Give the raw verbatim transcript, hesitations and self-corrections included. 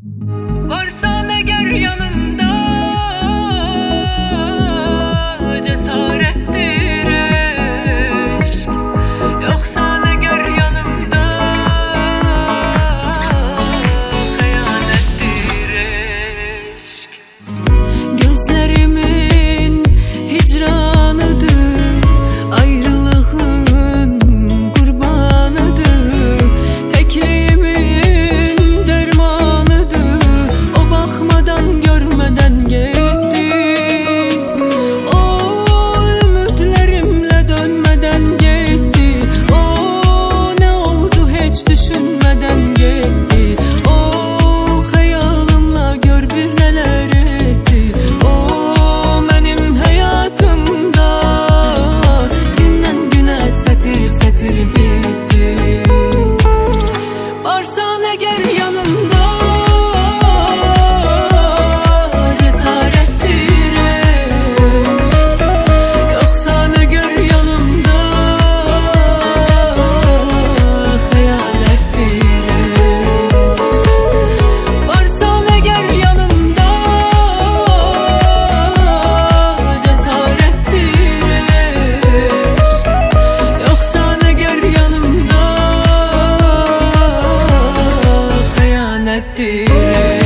Varsan eğer yanımda cesarettir eşk, yoksa eğer yanımda hıyanettir eşk. Gözlerimin hicranıdır, ayrılığın kurbanıdır, tekliğimin dermanıdır. O bakmadan görmeden gitti, o ümitlerimle dönmeden gitti, o ne oldu hiç düşünmeden gitti, o hayalımla gör bir neler etti, o benim hayatımda günden güne setir setir bitti. Varsan eğer yanımda cesarettir eşk, yoksa eğer yanımda hıyanettir eşk. Varsan eğer yanımda cesarettir eşk, yoksa eğer yanımda hıyanettir eşk.